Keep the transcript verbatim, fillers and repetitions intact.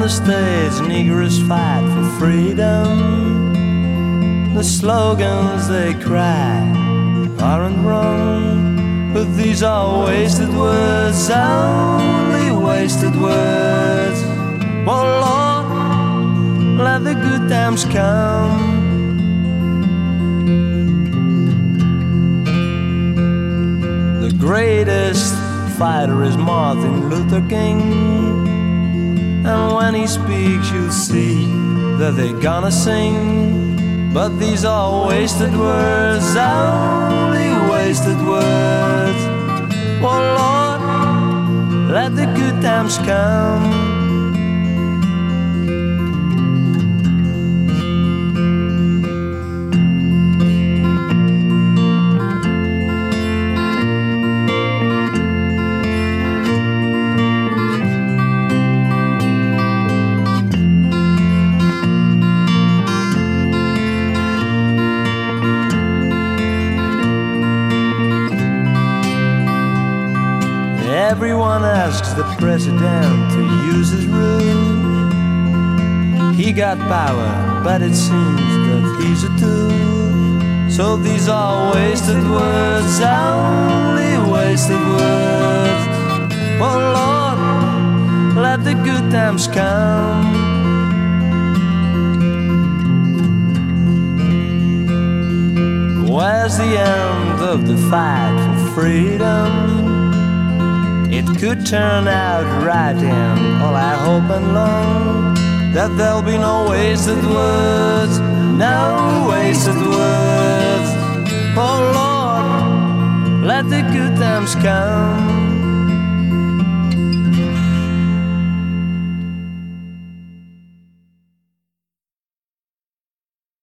the States, Negroes fight for freedom. The slogans they cry aren't wrong, but these are wasted words, only wasted words. Oh Lord, let the good times come. The greatest fighter is Martin Luther King, and when he speaks you'll see that they're gonna sing. But these are wasted words, only wasted words. Oh Lord, let the good times come. Everyone asks the president to use his rules. He got power, but it seems that he's a tool. So these are wasted words, only wasted words. Oh Lord, let the good times come. Where's the end of the fight for freedom? It could turn out right, and all I hope and long that there'll be no wasted words, no wasted words. Oh Lord, let the good times come.